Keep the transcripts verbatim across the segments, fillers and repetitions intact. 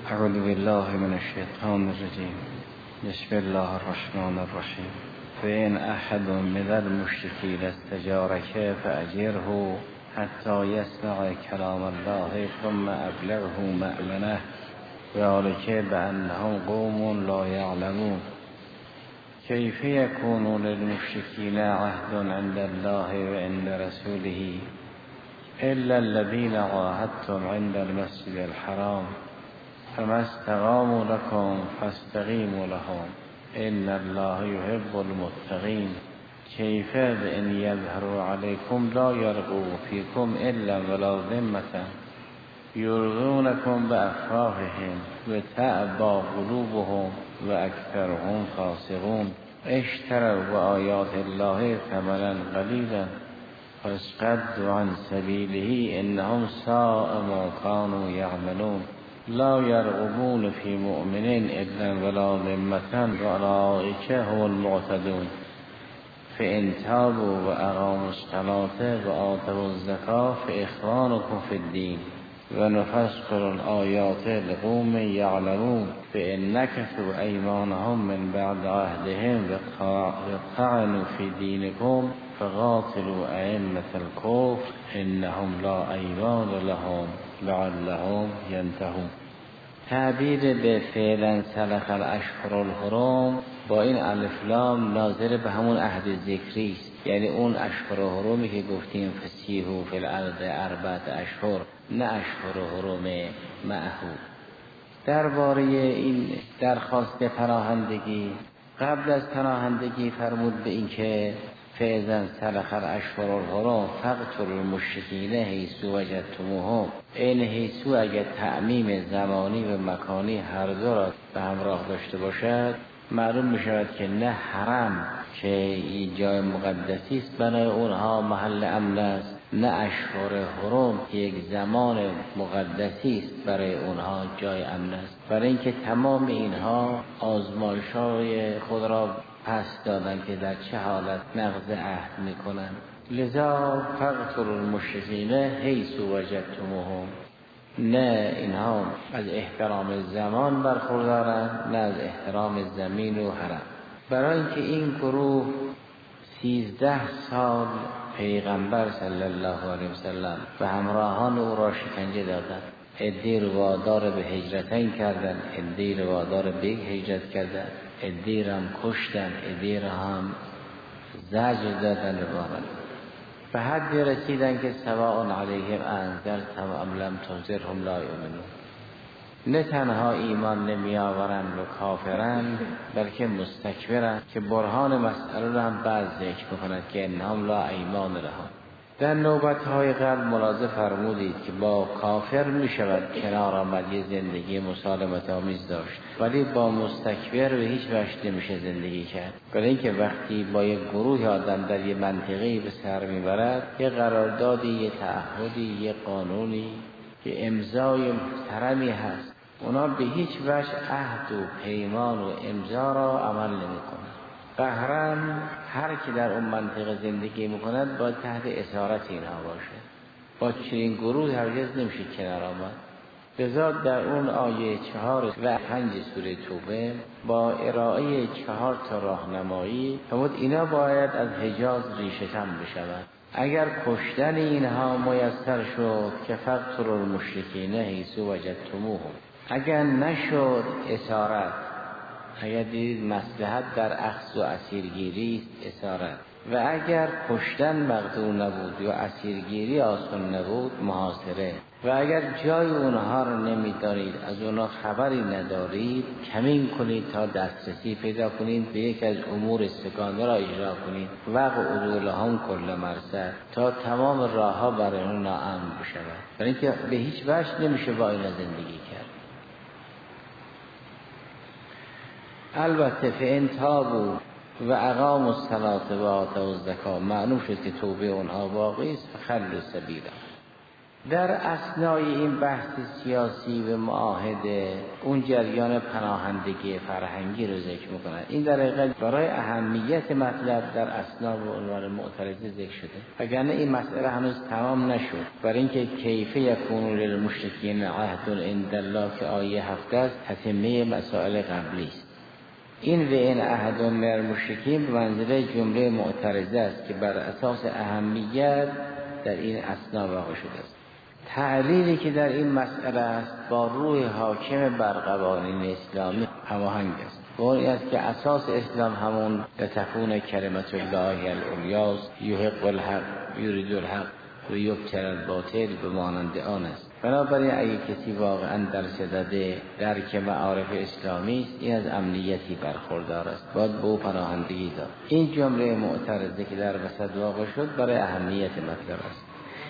اعوذ بالله من الشیطان الرجیم. بسم الله الرحمن الرحیم. فإن أحد من المشرکین استجارك فأجره حتى يسمع كلام الله ثم أبلغه مأمنه ذلك بأنهم قوم لا يعلمون. كيف يكون للمشركين عهد عند الله وعند رسوله إلا الذين عاهدتم عند المسجد الحرام فما استقاموا لكم فاستقيموا لهم إن الله يحب المتقين. كيف بأن يظهروا عليكم لا يرقوا فيكم إلا ولا ذمة يرضونكم بأفواههم وتأبى قلوبهم وأكثرهم فاسقون. اشتروا بآيات الله ثمنا قليلا فاصدوا عن سبيله إنهم ساء ما كانوا يعملون. لا يرغبون في مؤمن إلا ولا ذمة وأولئك هم المعتدون. فإن تابوا وأقاموا الصلاة وآتوا الزكاة فإخوانكم في الدين ونفسر الآيات لقوم يعلمون. فإن نكثوا أيمانهم من بعد عهدهم وطعنوا في دينكم فقاتلوا أئمة الكفر إنهم لا أيمان لهم لعلهم ينتهون. تعبیر به فعلا سلخ الاشهر الحرم با این الف لام ناظر به همون عهد ذکری است، یعنی اون اشهر حرمی که گفتیم فسیحوا فی الارض اربعة اشهر، نه اشهر حرم معهو. درباره این درخواست پناهندگی قبل از پناهندگی فرمود به این که فإذا سلخ الاشهر الحرم فاقتلوا المشرکین حیث وجدتموهم. این حیث اگر تعمیم زمانی و مکانی هر دو را به همراه داشته باشد معلوم می شود که نه حرم که این جای مقدسی است برای اونها محل امن است، نه اشهر حرم که یک زمان مقدسی است برای اونها جای امن است، برای اینکه تمام اینها آزمایش‌های خود را پس دادن که در چه حالت نقض عهد میکنن. لذا فاقتلوا المشرکین حیث وجدتموهم. نه اینها از احترام زمان برخوردارند نه از احترام زمین و حرم. برای اینکه این گروه سیزده سال پیغمبر صلی الله علیه وسلم و همراهان او را شکنجه دادند، عده‌ای رو وادار به هجرتین کردند، عده‌ای رو وادار به هجرت کردند، عده‌ای را هم کشتن، عده‌ای را هم زجر دادن رو به حد رسیدن که سواء علیهم انذرتهم ام لم تنذرهم لا یؤمنون. نه تنها ایمان نمی آورند و کافرند بلکه مستکبرند که برهان مسئله را هم بعض ذکر می‌کند که انهم لا ایمان لهم. در نوبت‌های قبل ملاحظه فرمودید که با کافر می شود کنار آمد، یه زندگی مسالمت آمیز داشت، ولی با مستکبر به هیچ وجه نمیشه زندگی کرد. برای اینکه وقتی با یک گروه آدم در یه منطقه‌ای به سر میبرد، یه قراردادی، یه تعهدی، یه قانونی، یه امضای محترمی هست، اونا به هیچ وجه عهد و پیمان و امضا را عمل نمی‌کنند. قهرن هر کی در اون منطقه زندگی میکند باید تحت اسارت اینها باشه. با چنین گروه هرگز نمیشه کنار آمد. لذا در اون آیه چهار و پنج سوره توبه با ارائه چهار تا راهنمایی فرمود اینا باید از حجاز ریشه کن بشود. اگر کشتن اینها میسر شد که فقتلوا المشرکین حیث وجدتموهم، اگر نشد اسارت، اگر دید مصلحت در اخذ و اسیرگیری است اسارت، و اگر کشتن مقدور نبود یا اسیرگیری آسان نبود محاصره، و اگر جای اونها رو نمیدارید، از اونها خبری ندارید، کمین کنید تا دسترسی پیدا کنید به یک از امور استگانه را اجرا کنید و قعودولهم کل مرصد، تا تمام راه ها برای اونها امن بشود. برای اینکه به هیچ وجه نمیشه با اینا زندگی کرد. البته فإن تابوا و اقاموا الصلاة و آتوا الزکاة، معلوم شد که توبه اونها باقی است. فخلوا سبیلهم. در اثنای این بحث سیاسی و معاهده اون جریان پناهندگی فرهنگی رو ذکر میکنن. این در حقیقت برای اهمیت مطلب در اثنا و عنوان معترضه ذکر شده، وگرنه این مسئله هنوز تمام نشد. برای اینکه کیف یکون للمشرکین عهد عند الله که آیه هفته است تتمه مسائل قبلی است. این و این عهد من المشرکین به منزله جمله معترضه است که بر اساس اهمیت در این اثنا واقع شده است. تعلیلی که در این مسئله است با روح حاکم بر قوانین اسلامی هماهنگ است. قولی است که اساس اسلام همون لتکون کلمت الله العلیاست یحق الحق یرید الحق و یبطل الباطل به مانند آن است. بنابراین اگه کسی واقعا در صدد درک معارف اسلامی است، این از امنیتی برخوردار است، باید به او پناهندگی داد. این جمله معترضه که در وسط واقع شد برای اهمیت مطلب است.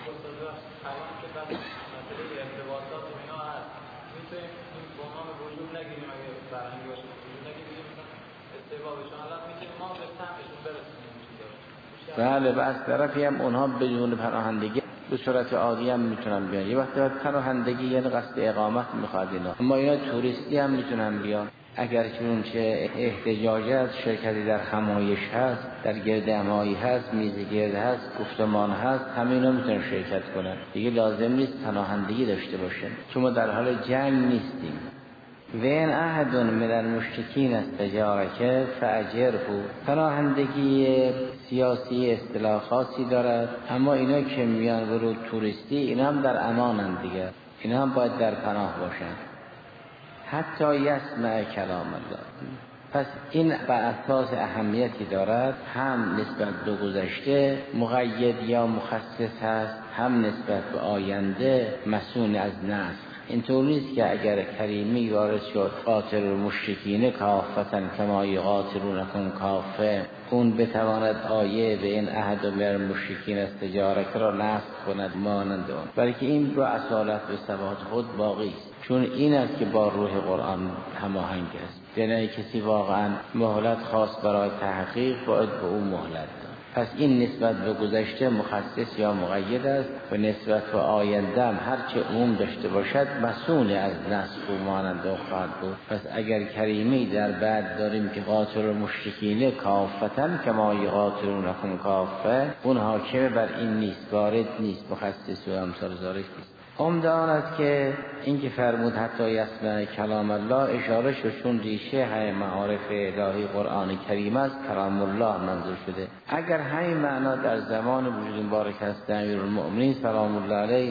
بله، و از طرفی هم اونها بدون پناهندگی به صورت عادی هم میتونن بیان. یه وقتی پناهندگی یعنی قصد اقامت میخواد اینا، اما اینا توریستی هم میتونن بیان. اگر چون چه احتجاج هست، شرکتی در همایش هست، در گرد همایی هست، میز گرد هست، گفتمان هست، همه اینا میتونن شرکت کنن. دیگه لازم نیست پناهندگی داشته باشن، چون ما در حال جنگ نیستیم. و این عهد من المشرکین استجارک فاجره. پناهندگی سیاسی اصطلاح خاصی دارد، اما اینا که میان برو توریستی اینا هم در امانند دیگه، اینا هم باید در پناه باشن حتی یسمع کلام الله. پس این به اساس اهمیتی دارد، هم نسبت به گذشته مقید یا مخصص هست، هم نسبت به آینده مسئول از نسخ. اینطور نیست که اگر کریمی وارد شد قاتل المشرکین کافتا کما یقاتلونکم کافه، اون بتواند آیه به این عهد من المشرکین استجارک را نسخ کند مانند اون، بلکه این رو اصالت به ثبات خود باقی است، چون این است که با روح قرآن هماهنگ است. یعنی کسی واقعا مهلت خاص برای تحقیق باید به اون مهلت داد. پس این نسبت به گذشته مخصص یا مقید است و نسبت به آینده هم هرچه عموم داشته باشد مسئول از نسخ و مانند خواهد بود. پس اگر کریمی در بعد داریم که قاتل المشرکین کافتن کما یقاتلونکم کافه، اون حاکم بر این نیست، وارد نیست، مخصص و امثال ذالک نیست. عمده آن است که این که فرمود حتی یسمع کلام الله اشاره شد چون ریشه های معارف الهی قرآن کریم است، کلام الله منظور شده. اگر همین معنا در زمان وجود مبارک است امیرالمؤمنین سلام الله علیه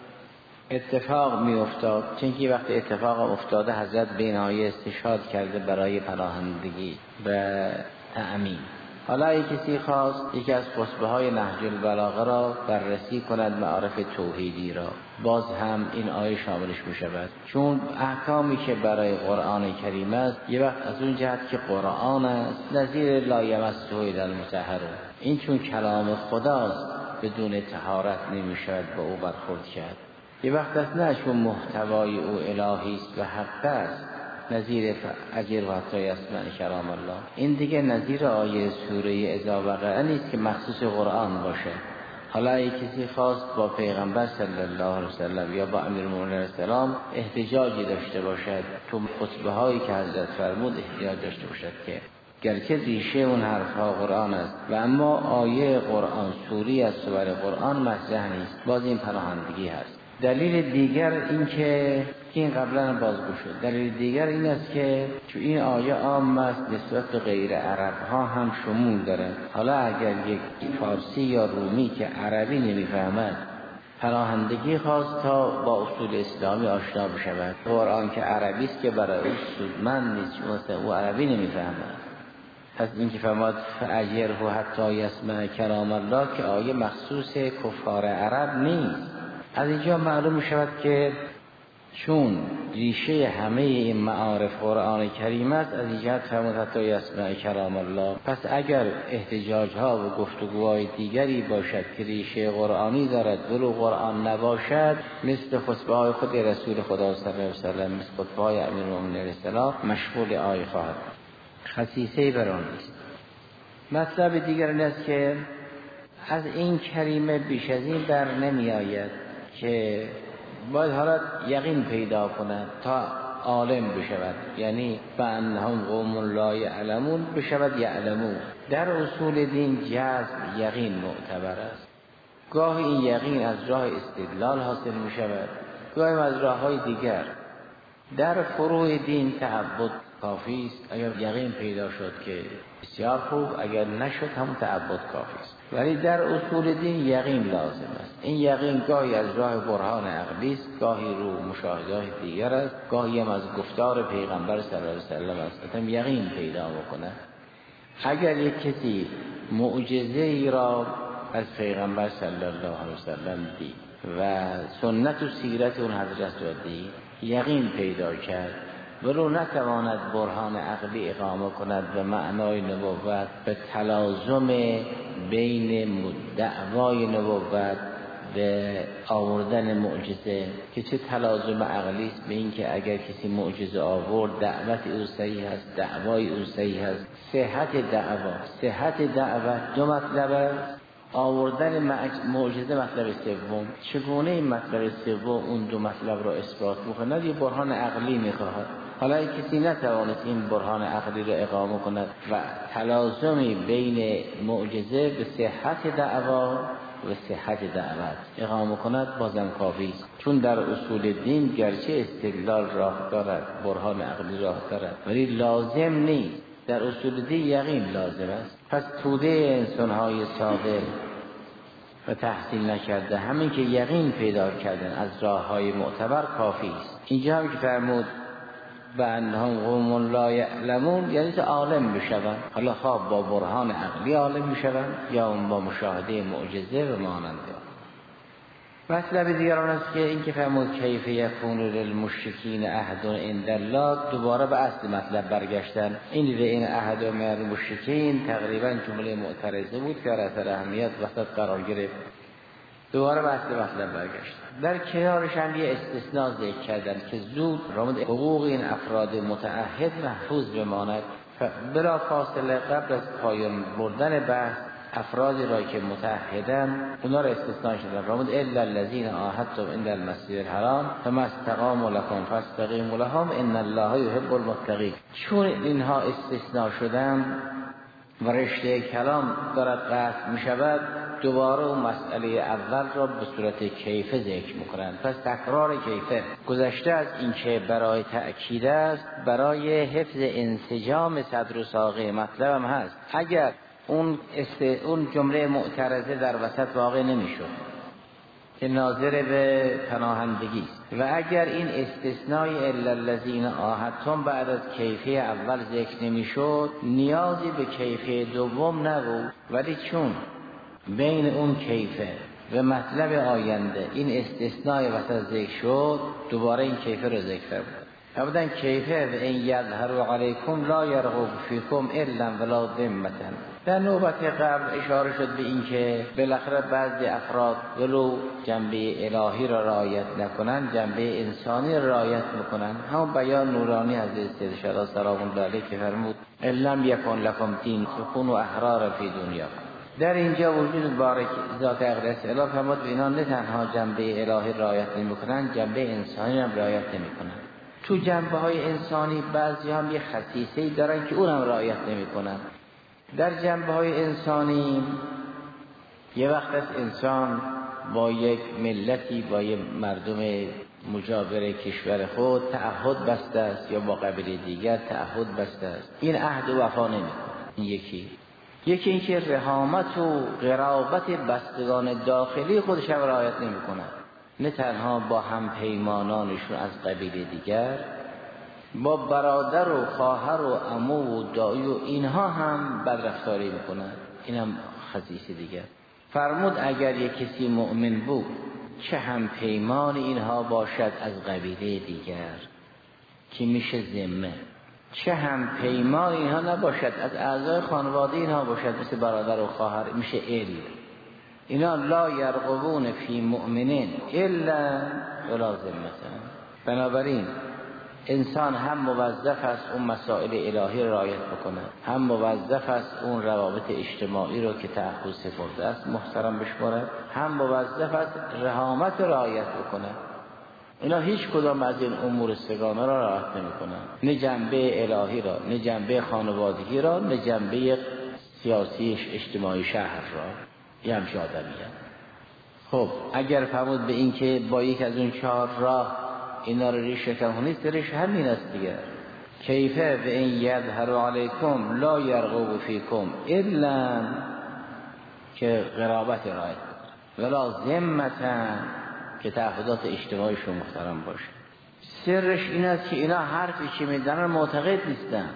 اتفاق می افتاد، چون که وقتی اتفاق افتاده حضرت به این آیه استشهاد کرده برای پناهندگی و تأمین. حالا اگه کسی خواست یکی از خطبه های نهج البلاغه را بررسی کند، معارف توحیدی را، باز هم این آیه شاملش می شود، چون احکامی که برای قرآن کریم است یه وقت از اون جهت که قرآن است نظیر لا یمسه الا المطهرون، این چون کلام خداست بدون طهارت نمی شود با او برخورد کرد. یه وقت است نه چون محتوای او الهی است و حق است نظیر اجر و حتی یسمع کلام الله. این دیگه نظیر آیه سوره اذا وقع نیست که مخصوص قرآن باشه. حالا اگه کسی خواست با پیغمبر صلی الله علیه وسلم یا با امیرالمؤمنین علیه السلام احتجاجی داشته باشد، تو خطبه هایی که حضرت فرمود احتجاج داشته باشد که گرچه ریشه اون حرفها قرآن است و اما آیه قرآن سوری از سور قرآن مطرح نیست، باز این پناهندگی هست. دلیل دیگر این که این قبلا بازگو شد، دلیل دیگر این است که چون این آیه عام است نسبت به غیر عرب ها هم شمول داره. حالا اگر یک فارسی یا رومی که عربی نمیفهمد پناهندگی خواست تا با اصول اسلامی آشنا بشود، قرآن که عربی است که برای او سودمند نیست، چون مثلا او عربی نمیفهمد. پس این که فرمود فاجره حتی یسمع کلام الله که آیه مخصوص کفار عرب نیست. از اینجا معلوم می شود که چون ریشه همه این معارف قرآن کریم است، از اینجا فرمود حتی یسمع کلام الله. پس اگر احتجاج ها و گفتگوهای دیگری باشد که ریشه قرآنی دارد ولو قرآن نباشد، مثل خطبه های خود رسول خدا صلی الله علیه و سلم، مثل خطبه های امیرالمؤمنین علیه السلام مشغول آیه خواهد، خصیصه بر آن نیست. مطلب دیگر این است که از این کریمه بیش از این در نمی آید که باید حالا یقین پیدا کند تا عالم بشود، یعنی فانهم قوم لا یعلمون بشود یعلمون. در اصول دین جزم یقین معتبر است. گاهی این یقین از راه استدلال حاصل می شود، گاهی از راه های دیگر. در فروع دین تعبد کافی است. اگر یقین پیدا شد که بسیار خوب، اگر نشد هم تعبد کافی است. ولی در اصول دین یقین لازم است. این یقین گاهی از راه برهان عقلی است، گاهی رو مشاهدات دیگر است، گاهی هم از گفتار پیغمبر صلی الله علیه و سلم است. هم یقین پیدا بکنه. اگر یک کسی معجزه ای را از پیغمبر صلی الله علیه و سلم دید و سنت و سیرت اون حضرت را دید، یقین پیدا کرد، ولو نتواند برهان عقلی اقامه کند به معنای نبوت، به تلازم بین دعوای نبوت به آوردن معجزه که چه تلازم عقلی است به این که اگر کسی معجزه آورد دعوت او صحیح است، دعوای او صحیح است. صحت دعوا، صحت دعوت دو مطلب است. آوردن معجزه مطلب سوم. چگونه این مطلب سوم اون دو مطلب را اثبات می‌کند؟ یه برهان عقلی می‌خواهد. حالا کسی نتوانست این برهان عقلی را اقامه کند و تلازمی بین معجزه به صحت دعوا و صحت دعوت اقامه کند، بازم کافی است. چون در اصول دین گرچه استدلال راه دارد، برهان عقلی راه دارد، ولی لازم نیست. در اصول دین یقین لازم است. پس توده انسان‌های ساده و تحصیل نکرده همین که یقین پیدا کردن از راه‌های معتبر کافی است. اینجا هم که فرمود بأنهم قوم لا یعلمون، یعنی که عالم بشوند. حالا خواب با برهان عقلی عالم بشوند یا با مشاهده معجزه و مانند. مطلب دیگر آن است که این که فرمود کیف یکون للمشرکین عهد عند الله، دوباره به اصل مطلب برگشتن. این به این عهد و مر مشرکین تقریبا جمله معترضه بود که اثر اهمیت وسط قرار گرفت. دوباره به اصل مطلب برگشتن. در کنارش هم یه استثناء ذکر کردن که زود رامد حقوق این افراد متعهد محفوظ بماند. بلا فاصله قبل از پایان بردن بحث افرادی را که متعهدن اونا را استثناء شدن. رامد الا الذين عاهدتم عند المسجد الحرام فما استقاموا لكم فاستقیموا لهم ان الله يحب المتقین. چون اینها استثناء شدن و رشته کلام دارد قطع می شود، دوباره اون مسئله اول را به صورت کیفه ذکر میکنند. پس تکرار کیفه گذشته از این که برای تأکید است، برای حفظ انسجام صدر و ساقه مطلب هم هست. اگر اون است اون جمله معترضه در وسط واقع نمیشد که ناظر به پناهندگی است، و اگر این استثنای الا الذین عاهدتم بعد از کیفه اول ذکر نمیشد، نیازی به کیفه دوم نبود. ولی چون بین اون کیفه و مطلب آینده این استثنای وسط ذکر شد، دوباره این کیفه رو ذکر کرد. فرمودن کیفه و این یظهروا علیکم لا یرقبوا فیکم الا ولا ذمة. در نوبت قبل اشاره شد به این که بالاخره بعضی افراد ولو جنبه الهی را رعایت نکنن، جنبه انسانی را رعایت میکنن. همون بیان نورانی حضرت سید شهدا سلام الله علیه که فرمود ان لم یکن لکم دین فکونوا احرار فی دنیا. در اینجا وجود بارک ذات اقدس اله فرمود اینا نه تنها جنبه الهی رعایت نمیکنن، جنبه انسانی هم رعایت نمیکنن. تو جنبه های انسانی بعضی هم یه خصیصه‌ای دارن که اونم رعایت نمیکنن. در جنبه های انسانی یه وقت از انسان با یک ملتی، با یک مردم مجاور کشور خود تعهد بسته است یا با قبیله دیگر تعهد بسته است، این عهد و وفا نمیکنه. این یکی یکی این که رحامت و قرابت بستگان داخلی خودش هم رعایت نمیکنه، نه تنها با هم پیمانانشون از قبیله دیگر، با برادر و خواهر و عمو و دایی و اینها هم بدرفتاری میکنن. این هم خصیصه دیگر. فرمود اگر یک کسی مؤمن بود چه هم پیمان اینها باشد از قبیله دیگر که میشه ذمه، چه هم پیمان اینها نباشد از اعضای خانواده اینها باشد مثل برادر و خواهر، میشه ال. اینا لا یرقبون فی مؤمنین الا ولا ذمة. بنابراین انسان هم موظف است اون مسائل الهی را رعایت بکنه، هم موظف است اون روابط اجتماعی رو که تعهد سپرده است محترم بشماره، هم موظف است رحامت رعایت بکنه. اینا هیچ کدام از این امور سگانه را رعایت نمی‌کنن، نه جنبه الهی را، نه جنبه خانوادگی را، نه جنبه سیاسی اجتماعی شهر را. یه همچه آدمیه. خب اگر فرمود به این که با یک از اون چهار راه اینا رو ریشه کنید، ریشه همین است دیگه. کیفه به این یظهر علیکم لا یرقب فیکم الا که قرابت رعایت ولا ذمتا که تعهدات اجتماعیشون محترم باشه. سرش این است که اینا حرفی که میزنن معتقد نیستن،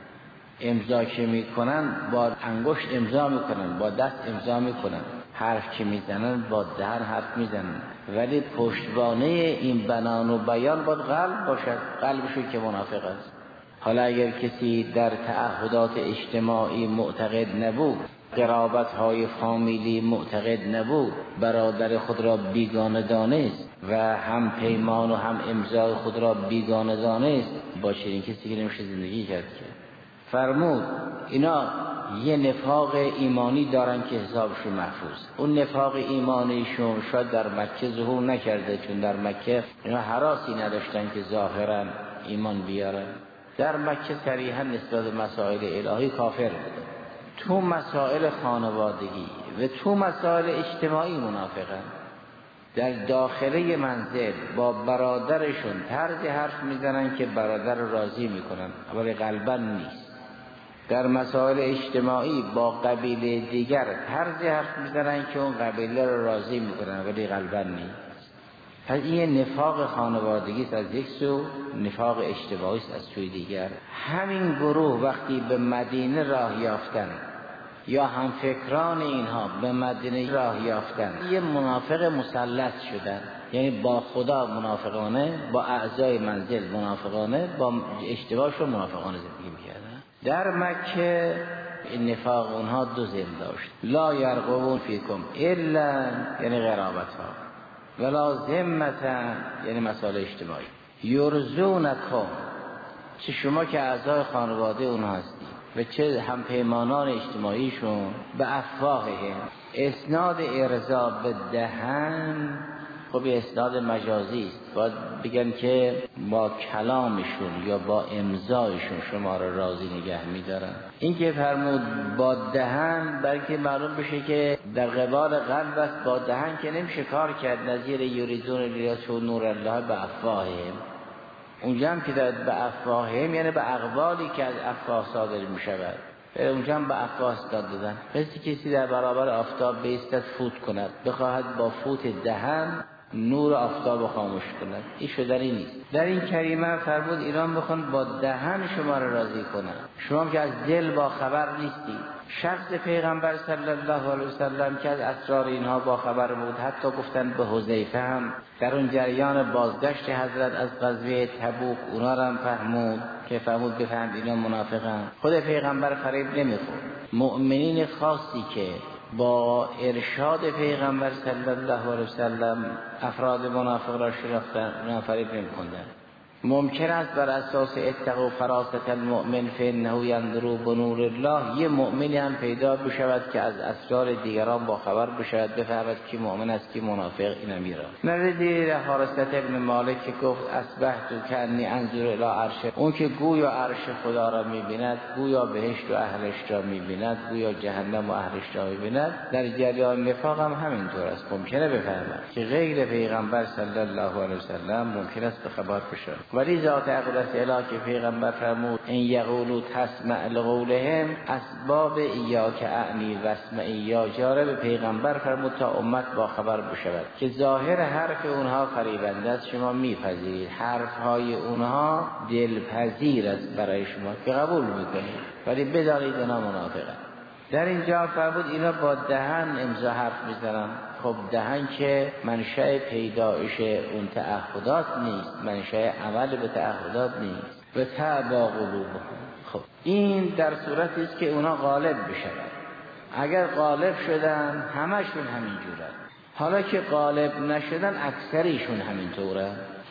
امضا که میکنن با انگشت امضا میکنن، با دست امضا میکنن، حرف که میزنن با دهن حرف میزنن، ولی پشتوانه این بنان و بیان باید قلب باشد، قلبشون که منافق است. حالا اگر کسی در تعهدات اجتماعی معتقد نبود، قرابت های فامیلی معتقد نبود، برادر خود را بیگانه دانست و هم پیمان و هم امضای خود را بیگانه دانست، با چنین کسی که نمیشه زندگی کرد. که فرمود اینا یه نفاق ایمانی دارن که حسابشون محفوظ. اون نفاق ایمانیشون شاید در مکه ظهور نکرده، چون در مکه اینا هراسی نداشتن که ظاهرا ایمان بیارن. در مکه صریحا نسبت به مسائل الهی کافر بودن، تو مسائل خانوادگی و تو مسائل اجتماعی منافقن. در داخله منزل با برادرشون طرز حرف میزنن که برادر رو راضی میکنن، ولی قلبا نیست. در مسائل اجتماعی با قبیله دیگر طرز حرف میزنن که اون قبیله رو راضی میکنن، ولی قلبا نیست. پس این نفاق خانوادگی است از یک سو، نفاق اجتماعی است از سوی دیگر. همین گروه وقتی به مدینه راه یافتن یا هم فکران اینها به مدینه راه یافتن، یه منافق مسلط شدن، یعنی با خدا منافقانه، با اعضای منزل منافقانه، با اجتماعشون منافقانه زندگی میکردن. در مکه این نفاق اونها دو ضد داشت، لا یرقبون فیکم الا یعنی قرابت ها، ولا ذمتا یعنی مسائل اجتماعی، یرزونکم چه شما که اعضای خانواده اونها هستی و چه هم پیمانان اجتماعیشون، به افواههم. اسناد ارضا به دهن خب اسناد مجازی است، باید بگن که با کلامشون یا با امضایشون شما را راضی نگه می‌دارن. این که فرمود با دهن بلکه معلوم بشه که در قبال قلب است، با دهن که نمیشه کار کرد. نظیر یریدون لیطفئوا نور الله به افواههم، اونجا هم که داد به افواههم یعنی به اقوالی که از افواه صادر می شود، اونجا هم به افواه داد دادن. مثل کسی در برابر آفتاب بایستد فوت کند، بخواهد با فوت دهن نور آفتاب خاموش کند، این شدنی نیست. در این کریمه فرمود ایران بخوان با دهن شما را راضی کنند، شما که از دل با خبر نیستی. شخص پیغمبر صلی الله علیه وسلم که از اسرار اینها با خبر بود، حتی گفتن به حذیفه هم در اون جریان بازگشت حضرت از غزوه تبوک اونا را هم فهمود که فرمود بفهم اینا منافقن. خود پیغمبر فریب نمیخورد. مؤمنین خاصی که با ارشاد پیغمبر صلی الله علیه وسلم افراد منافق را شناختن، اونا فریب نمی‌کنند. ممکن است بر اساس اتقوا فراست المؤمن فانه ينظر بنور الله یه مؤمنی هم پیدا بشود که از اسرار دیگران با خبر بشود، بفهمد کی مؤمن است کی منافق. اینا میره نردی حارثه ابن مالک که گفت اصبحت کانی انظر الی عرش، اون که گویا عرش خدا را میبیند، گویا بهشت و اهلش را میبیند، گویا جهنم و اهلش را میبیند. در جریان نفاق هم همینطور است. ممکنه بفهمد که غیر پیغمبر صلی الله علیه وسلم ممکن است به خبر بشود، ولی ذات اقدس الهی که پیغمبر فرمود ان یقولوا تسمع لقولهم اسباب ایاک اعنی واسمع یا جاره، به پیغمبر فرمود تا امت با خبر بشود که ظاهر حرف اونها فریبنده است، شما میپذیرید، حرف های اونها دلپذیر است برای شما که قبول میکنید، ولی بدانید اینا منافقند. در اینجا فرمود اینا با دهن امضا حرف میزنن. خب دهن که منشأ پیدایش اون تعهدات نیست، منشأ عمل به تعهدات نیست. و تعبا قلوبهم، خب این در صورتی است که اونا غالب بشن. اگر غالب شدن همشون همین جورن، حالا که غالب نشدن اکثریشون همین طوره.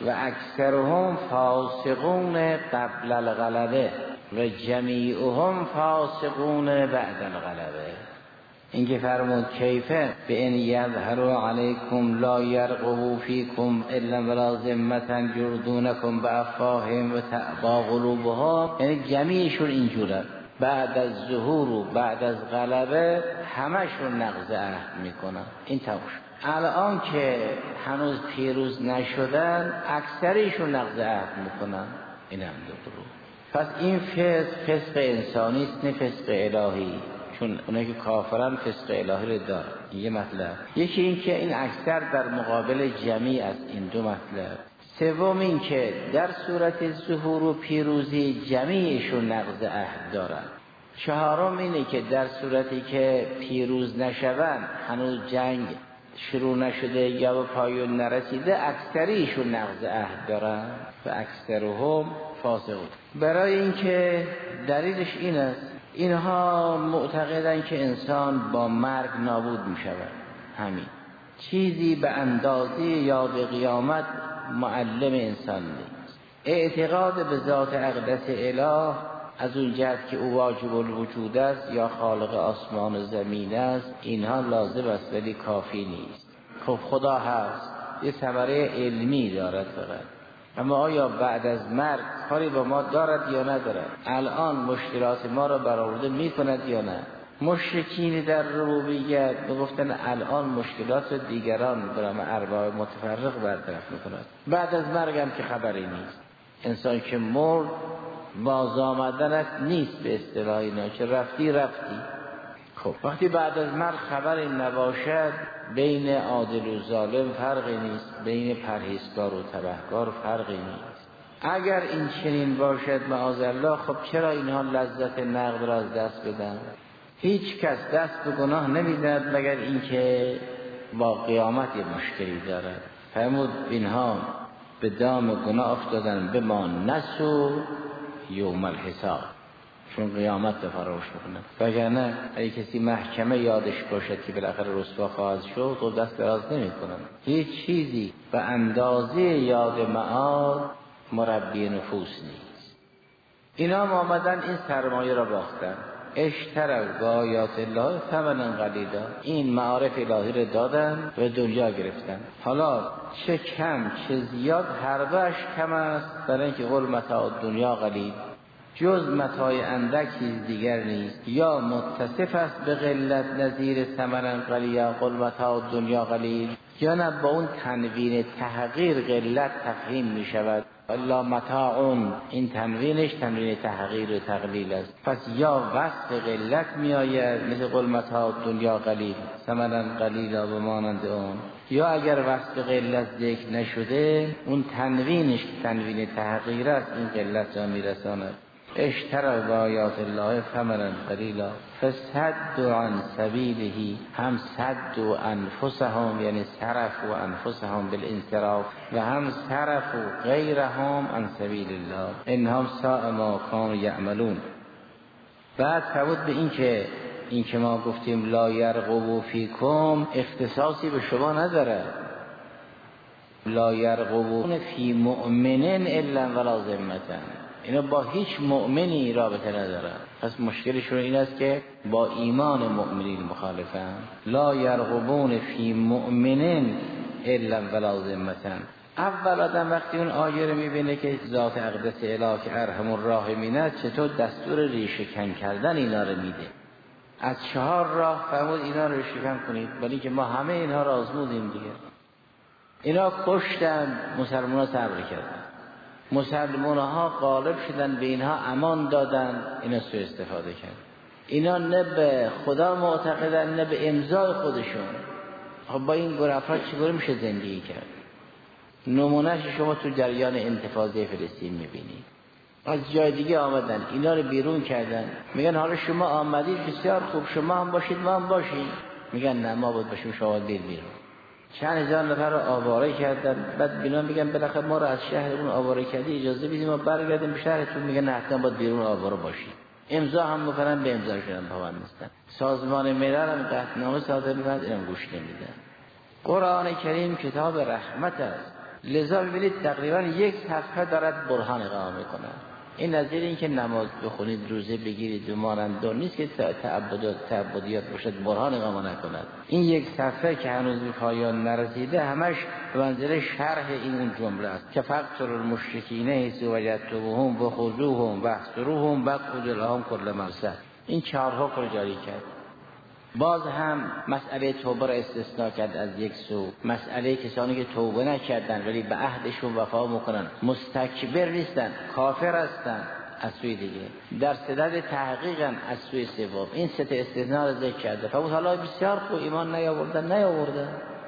و اکثرهم فاسقون قبل الغلبه و جمیعهم فاسقون بعد الغلبه. این که فرمود کیفه به ان یظهروا علیکم لا یرقبوا فیکم الا ولا ذمة یرضونکم بافواههم و تأبی قلوبهم، یعنی جمیعشون اینجوره، بعد از ظهور و بعد از غلبه همشون نقض عهد میکنن. این تموم شد. الان که هنوز پیروز نشدن اکثریشون نقض عهد میکنن. این هم دو رو. پس این فسق فسق انسانی است نه فسق الهی، چون اونایی که کافرن فسق الهی رو دارن. یه مطلب. یکی این که این اکثر در مقابل جمیع است. این دو مطلب. سوم این که در صورت ظهور و پیروزی جمیعشون نقض عهد دارن. چهارم اینه که در صورتی که پیروز نشوند، هنوز جنگ شروع نشده یا به پایان نرسیده، اکثریشون نقض عهد دارن و اکثرهم فاسقون. برای اینکه دلیلش این است، اینها معتقدن که انسان با مرگ نابود می شود. همین چیزی به اندازه یا به قیامت معلم انسان نیست. اعتقاد به ذات اقدس اله از اون جهت که او واجب الوجود است یا خالق آسمان و زمین است، اینها لازم است ولی کافی نیست. خب خدا هست، یه ثمره علمی دارد فقط، اما آیا بعد از مرگ کاری با ما دارد یا ندارد؟ الان مشکلات ما را برآورده می کند یا نه؟ مشرکین در ربوبیت میگفتن الان مشکلات دیگران برام ارباب متفرق برطرف میکند. بعد از مرگ هم که خبری نیست. انسان که مرد باز آمدنت نیست به اصطلاح اینا، که رفتی رفتی. خب وقتی بعد از مرگ خبری نباشد، بین عادل و ظالم فرقی نیست، بین پرهیزگار و تبهکار فرقی نیست. اگر این چنین باشد معاذالله، خب چرا اینها لذت نقد را از دست بدن؟ هیچ کس دست به گناه نمی‌زند مگر اینکه با قیامت یه مشکلی دارد. فرمود اینها به دام گناه افتادن به ما نسو یوم الحساب، چون قیامت فراموش میکنه. وگرنه اگه کسی محکمه یادش باشد که بالاخره رسوا خواهد شد، تو دست دراز نمیکنن. هیچ چیزی به اندازه یاد معاد مربی نفوس نیست. اینا هم آمدن این سرمایه را باختن. اشتروا بآیات الله ثمنا قلیلا، این معارف الهی را دادن و دنیا گرفتن. حالا چه کم چه زیاد هربش کم است، برای اینکه قل متاع دنیا قلیل، جز متاع اندک چیز دیگر نیست. یا متصف است به قلت نظیر ثمنا قلیلا قل متاع دنیا قلیل، یا نه با اون تنوین تحقیر قلت تفهیم می شود. الا متاعون، این تنوینش تنوین تحقیر و تقلیل است. پس یا وصف قلت می آید مثل قل متاع دنیا قلیل ثمنا قلیلا و مانند اون، یا اگر وصف قلت ذکر نشده اون تنوینش که تنوین تحقیر است این قلت را می رساند. اشتروا بآیات الله ثمنا قلیلا فصدوا عن سبیله، هم صدوا انفسهم یعنی صرفوا انفسهم بالانصراف، و هم صرفوا غیرهم عن سبیل الله انهم ساء ما كانوا یعملون. بعد فرمود به این که این که ما گفتیم لا یرقبوا فیکم اختصاصی به شما نداره. لا یرقبون فی مؤمن الا ولا ذمة، اینا با هیچ مؤمنی رابطه ندارن. پس مشکلشون این است که با ایمان مؤمنین مخالفن. لا یرقبون فی مؤمن الا ولا ذمة. اول آدم وقتی اون آیه رو میبینه که ذات اقدس اله که ارحم الراحمین است، چطور دستور ریشه کن کردن اینا رو میده. از چهار راه فرمود اینا رو ریشه کن کنید، ولی که ما همه اینها رو آزمودیم دیگه. اینا کشتن، مسلمان ها صبر کردن، مسلمان ها غالب شدن، به اینها امان دادن، اینا سوء استفاده کرد. اینا نه به خدا معتقدن نه به امضای خودشون. خب با این گروه افراد چگونه میشه زندگی کرد؟ نمونهش شما تو جریان انتفاضه فلسطین میبینید. از جای دیگه آمدن اینا رو بیرون کردن، میگن حالا شما آمدید بسیار خوب، شما هم باشید ما هم باشید. میگن نه ما باید باشیم، شما دیر بیرون. چند هزار نفر رو آواره کردن. بعد بینا میگن بالاخره ما رو از شهرمون آواره کردی، اجازه بدیم ما برگردیم به شهرتون. میگن نه حتما باید بیرون آواره باشید. امضا هم میکنن، به امضاشون پابند نیستن. سازمان ملل هم قطعنامه صادر میکنن، اینم گوش نمیدن. قرآن کریم کتاب رحمت است. لذا ببینید تقریبا یک صفحه دارد برهان اقامه میکنه. این نظیر این که نماز بخونید، روزه بگیرید و مانند نیست که تعبد تعبدیات باشد برهان اقامه نکند. این یک صفحه که هنوز به پایان نرسیده همش به منزله شرح این اون جمله است که فقتل المشرکین حیث وجدتموهم وخذوهم واحصروهم واقعدوا لهم کل مرصد. این چهار حکم رو جاری کرد. باز هم مسئله توبه را استثناء کرد از یک سو. مسئله کسانی که توبه نکردن ولی به عهدشون وفا میکنن، مستکبر نیستن، کافر هستن، از سوی دیگه در صدد تحقیقا از سوی سوم. این سه تا استثناء را ذکر کرده. فرمود حالا بسیار خوب ایمان نیاوردن نیاوردن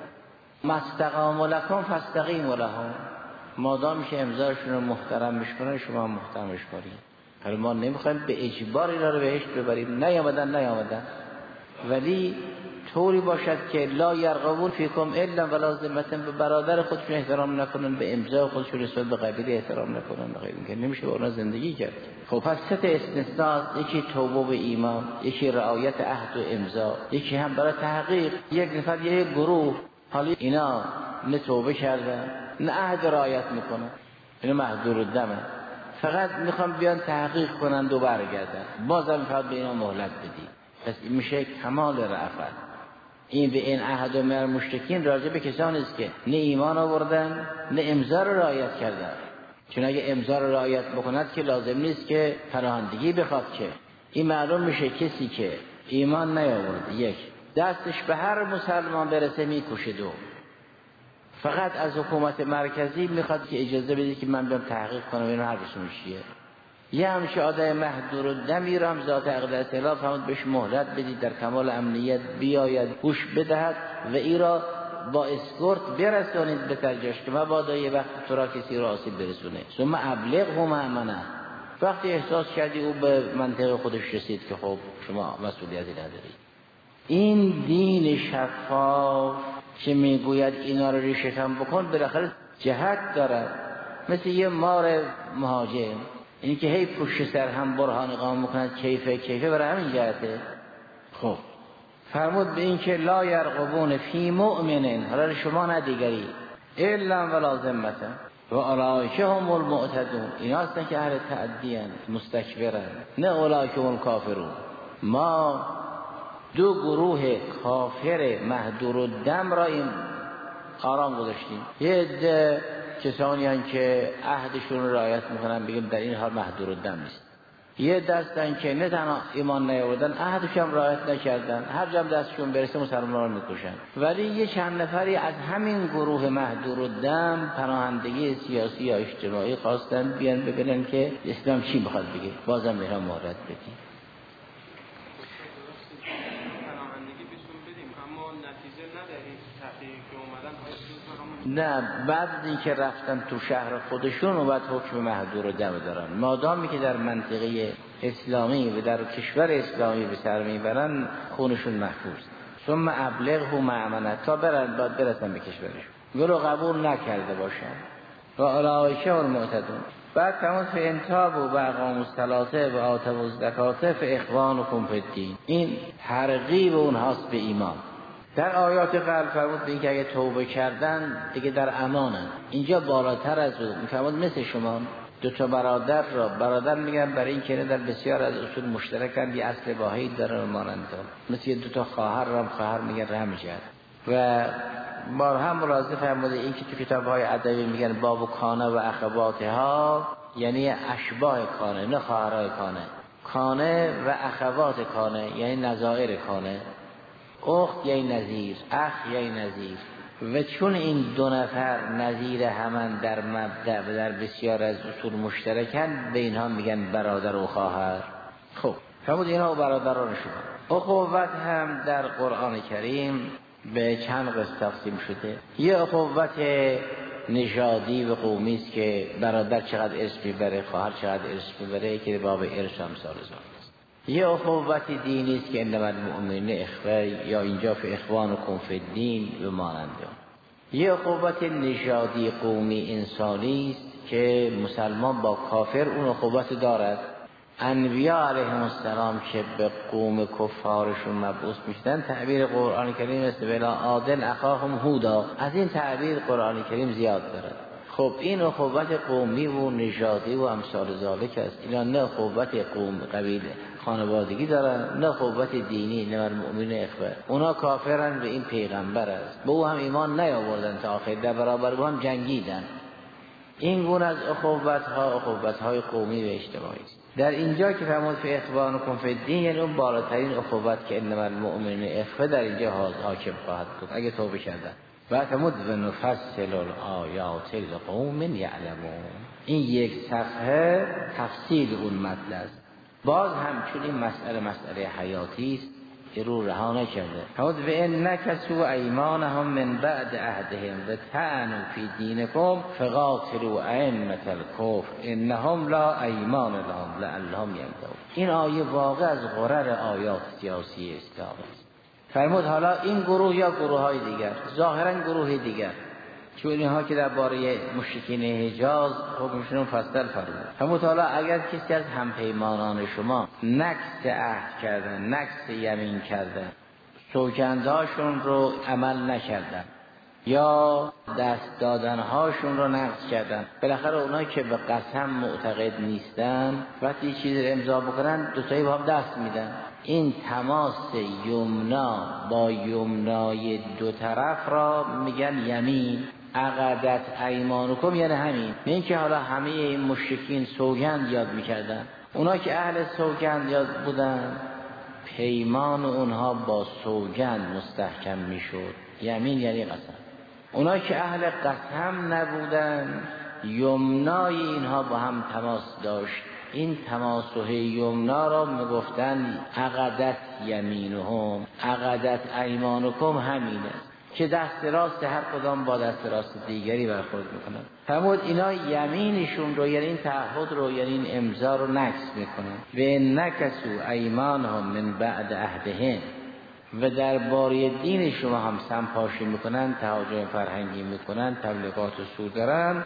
مستقام لکم فاستقیموا لهم، مادام که امضاشون رو محترم میشکنن شما محترمش کنید. حالا ما نمیخوایم به اجبار اینا رو بهشت ببریم، نیامدن نیامدن ولی طوری باشد که لا یرغبون فیکم الا ولا ذمتن، به برادر خودشون احترام نکنن، به امضا خودشون نسبت به قبیله احترام نکنن، غیر اینکه نمیشه با اونا زندگی کرد. خب پس سه تا استثناء، یکی توبه به ایمان، یکی رعایت عهد و امضا، یکی هم برای تحقیق. یک نفر یک گروه حالی اینا نه توبه کردن نه عهد رعایت میکنن، اینا محضور الدمه، فقط میخوام بیان تحقیق کنند و برگردن، بازم فقط به اینا مهلت بدی. پس این میشه کمال رأفت. این به این عهد و مر مشرکین راجع به کسانی است که نه ایمان آوردن نه امضا را رعایت کردن. چون اگه امضا را رعایت بکند که لازم نیست که پناهندگی بخواد، که این معلوم میشه کسی که ایمان نیاورد یک دستش به هر مسلمان برسه میکشه، دو فقط از حکومت مرکزی میخواد که اجازه بده که من بیام تحقیق کنم اینو حرفشون چیه. یه همشه آدم محضور الدمی را هم ذات اقدس اله فرمود بهش مهلت بدید در کمال امنیت بیاید گوش بدهد و ای را با اسکورت برسانید به ترجاش که مبادا یه وقت تو را کسی را آسیب برسونه. ثم ابلغه مأمنه، وقتی احساس کردی او به منطقه خودش رسید که خب شما مسئولیتی ندارید. این دین شفاف که میگوید اینا رو ریشه کم بکن بالاخره جهت دارد، مثل یه مار مهاجم، این که هی پشت سر هم برهان اقامه میکنند کیفه کیفه برای همین جهته. خب فرمود به این که لا یرغبون فی مؤمن، حالا شما نه دیگری، الا ولا ذمته و اولئک هم المعتدون، اینا هستن که اهل تعدی اند مستکبرن، نه اولئک هم الکافرون. ما دو گروه کافر مهدور الدم را این قرار گذاشتیم. یه عده کسانی هستند که عهدشون رو رعایت میکنن، بگیم در این حال مهدور الدم نیست. یه دستن که نه تنها ایمان نیاوردن عهدشون هم رعایت نکردن، هر جا دستشون برسه مسلمانان رو میکشن. ولی یه چند نفری از همین گروه مهدور الدم پناهندگی سیاسی یا اجتماعی خواستن بیان ببینن که اسلام چی بخواد بگه، بازم بهش مهلت بدیم. نه بعد از اینکه رفتن تو شهر خودشون و بعد حکم مهدور دم دارن، مادامی که در منطقه اسلامی و در کشور اسلامی به سر میبرن خونشون محفوظ. ثم ابلغه مأمنه، تا برن بعد برسن به کشورشون ولو قبول نکرده باشن. و اولئک هم المعتدون. بعد تمام فانتاب و اقاموا الصلاة و آتوا الزکاة فاخوانکم فی الدین، این ترغیب اونهاست به ایمان. در آیات قبل فرمود به این که اگه توبه کردن دیگه در امانن، اینجا بالاتر از اون میفرمود مثل شما دو تا برادر را برادر میگن برای این که در بسیار از اصول مشترکن، یه اصل واحد دارن و مانند مثل دو تا خواهر را خواهر میگن رمجد. و بارها ملاحظه فرموده این که تو کتاب‌های ادبی میگن باب کانه و اخواتها، یعنی اشباه کانه نه خواهرای کانه، کانه و اخوات کانه یعنی نظائر کانه، اخت یعنی نظیر، اخ یعنی نظیر. و چون این دو نفر نظیر همان در مبدأ و در بسیار از اصول مشترکن، به اینها میگن برادر و خواهر. خب فرمود اینها و برادران شما. اخوت هم در قرآن کریم به چند قسم تقسیم شده. یه اخوت نژادی و قومی است که برادر چقدر ارث میبره، خواهر چقدر ارث میبره، که باب ارث هم سال زاد. یه اخوت دینی است که انما المؤمنون اخوه، یا اینجا فی اخوانکم فی الدین و مانند. یه اخوت نژادی قومی انسانی است که مسلمان با کافر اون اخوت دارد. انبیاء علیهم السلام که به قوم کفارشون مبعوث میشدن، تعبیر قرآن کریم است بلا عادل اخاهم هودا، از این تعبیر قرآن کریم زیاد دارد. خب این اخوت قومی و نژادی و امثال ذالک است. اینا نه اخوت قوم قبیله خانوادگی دارن، نه اخوت دینی، نه المؤمنین اخوه. اونا کافرن به این پیغمبر است، به او هم ایمان نیاوردن تا آخر، در برابر او هم جنگیدن. این گونه از اخوت ها اخوت های قومی و اجتماعی است. در اینجا که فرمود فی اخوانکم فی الدین، یعنی اون بالاترین اخوت که انما المؤمنین اخوه در اینجا حاکم خواهد بود اگه توبه کردن. و فرمود و نفصل الآیات لقوم یعلمون. این یک صفحه تفصیل اون مطلب است. باز هم چون این مسئله مسئله حیاتی است که رو رها نکرده. فرمود و ان نکثوا ایمانهم من بعد عهدهم و طعنوا فی دینکم فقاتلوا ائمة الکفر انهم لا ایمان لهم لعلهم ینتهون. این آیه واقع از غرر آیات سیاسی اسلام است. فرمود حالا این گروه یا گروه های دیگر، ظاهرا گروه دیگر، چون اینها که درباره مشرکین حجاز حکمشون مفصل فرمود. فرمود حالا اگر کسی از همپیمانان شما نقض عهد کردن، نقض یمین کردن، سوگندهاشون رو عمل نکردن یا دست دادنهاشون رو نقض کردن، بالاخره اونایی که به قسم معتقد نیستن وقتی چیزی رو امضا بکنن دوتایی با هم دست میدن. این تماس یمنا با یمنای دو طرف را میگن یمین. عقدت ایمانکم یعنی همین، نه اینکه حالا همه این مشرکین سوگند یاد میکردن. اونا که اهل سوگند یاد بودن پیمان اونها با سوگند مستحکم میشد، یمین یعنی قسم. اونا که اهل قسم نبودن یمنای اینها با هم تماس داشت. این تماسه یمنا را میگفتن عقدت یمینهم، عقدت ایمانکم همینه که دست راست هر کدام با دست راست دیگری برخورد میکنن. فرمود اینا یمینشون رو یعنی این تعهد رو یعنی این امضا رو نقض میکنن. و نکثوا ایمانهم من بعد عهدهم، و در باره دین شما هم سمپاشی میکنن، تهاجم فرهنگی میکنن، تبلیغات سو دارن.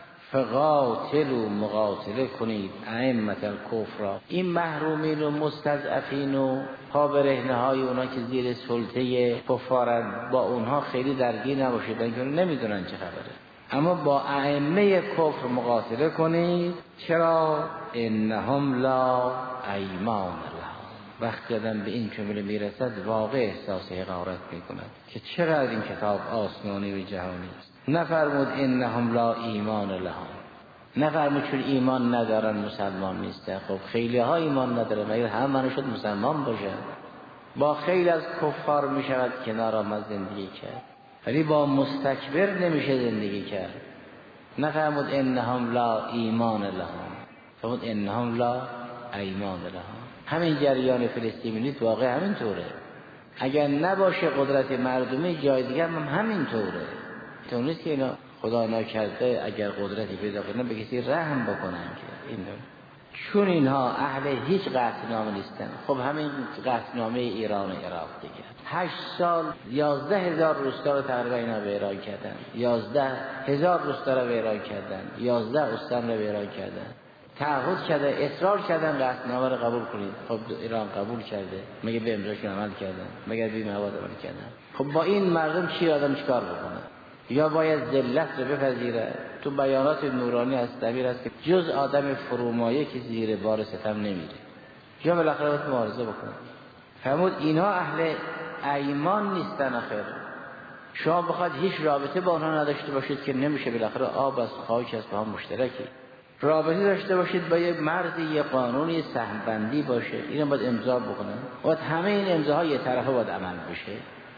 فقاتلوا مقاتله کنید ائمة الکفر را، این محرومین و مستضعفین و پا برهنه های اونا که زیر سلطه کفارن با اونها خیلی درگیر نباشید، اینکه نمیدونن چه خبره. اما با ائمه کفر مقاتله کنید. چرا؟ انهم لا ایمان لهم. وقتی آدم به این جمله میرسد واقع احساس حقارت میکند که چقدر این کتاب آسمانی و جهانی است. نفرمود انهم لا ایمان لهم، نفرمود چون ایمان ندارن مسلمان نیستن. خب خیلی ها ایمان ندارن، مگر همه منو شد مسلمان باشن؟ با خیلی از کفار میشود کنار آمد زندگی کرد، ولی با مستکبر نمیشه زندگی کرد. نفرمود انهم لا ایمان لهم، فرمود انهم لا ایمان لهم. همین جریان فلسطینی واقع همین طوره. اگر نباشه قدرت مردمی جای دیگر هم همین طوره. اون نیست که اینا خدا نکرده اگر قدرتی پیدا کنن به کسی رحم بکنن که این چون اینها اهل هیچ قطعنامه نیستن. خب همین قطعنامه ایران و عراق دیگه هشت سال یازده هزار روستا رو تقریبا اینا ویران کردن، یازده هزار روستا رو ویران کردن، یازده استان رو ویران کردن. تعهد کرده، اصرار کردن قطعنامه رو قبول کنید. خب ایران قبول کرده، مگه به امضاش عمل کردن؟ مگه به مواد عمل کردن؟ خب با این مردم چی آدم چیکار بکنه؟ یا باید ذلت رو بپذیره. تو بیانات نورانی از تعبیر است که جز آدم فرومایه که زیر بار ستم نمیره، یا بالاخره باید مبارزه بکنه. فرمود اینا اهل ایمان نیستن. آخر شما بخواد هیچ رابطه با اونها نداشته باشید که نمیشه، بالاخره آب از خاک است، با هم مشترکی. رابطه داشته باشید با یه مرزی، یه قانونی، سهم بندی باشه، اینو باید امضا بکنن. و همه این امضاها یه طرفه باید عمل بشه.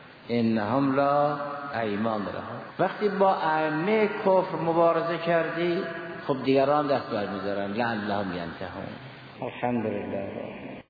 انهم لا ایمان لهم. وقتی با ائمه کفر مبارزه کردی خب دیگران دست برمی‌دارن لعلهم ینتهون. الحمدلله.